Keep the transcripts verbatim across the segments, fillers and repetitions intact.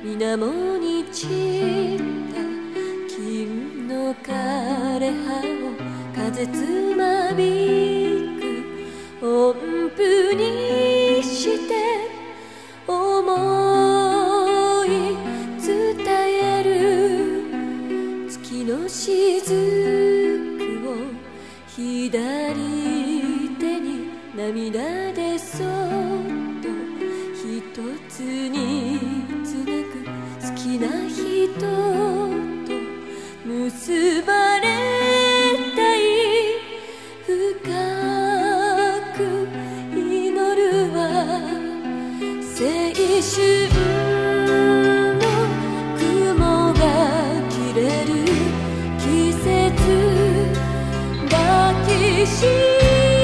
水面に散った金の枯れ葉を風つまびく音符にして思い伝える月の雫を左手に涙でそっと一つにつなぐ好きな人と結ばれたい深く祈るは青春の雲が切れる季節抱きしめ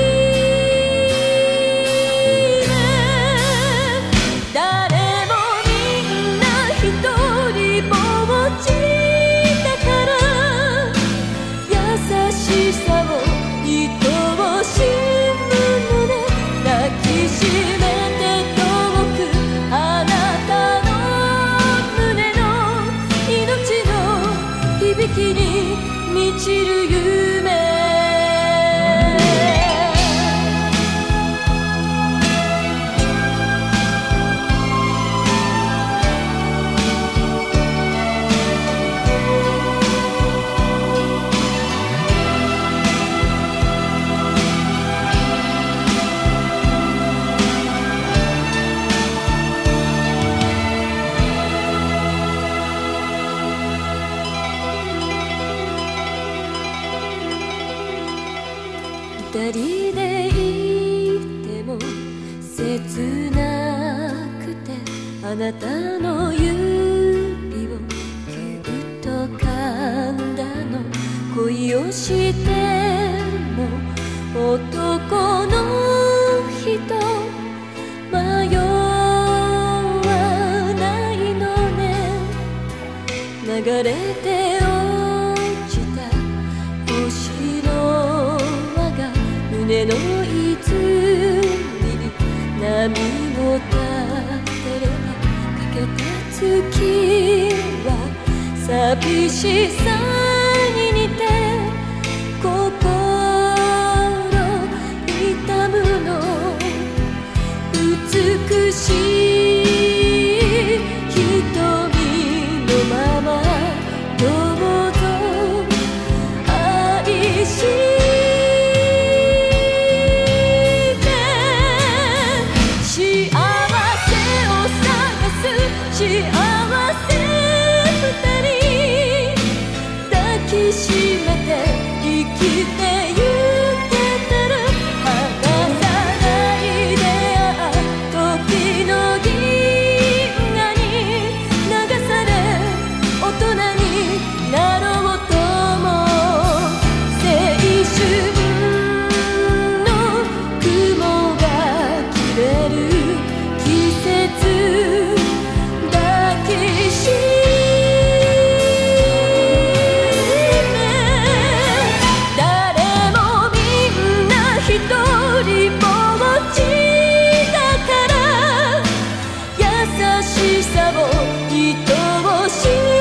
満ちる夢二人でいても切なくてあなたの指をぎゅっと噛んだの恋をしても男の人迷わないのね流れて落ちた星の胸の泉に波を立てればかけた月は寂しさに似て心痛むの美しい瞳のままどうぞ愛し幸せ二人抱きしめて生きてゆけたら離さないでああ時の銀河に流され大人になろうとも青春の雲が切れる季節優しさを愛おしい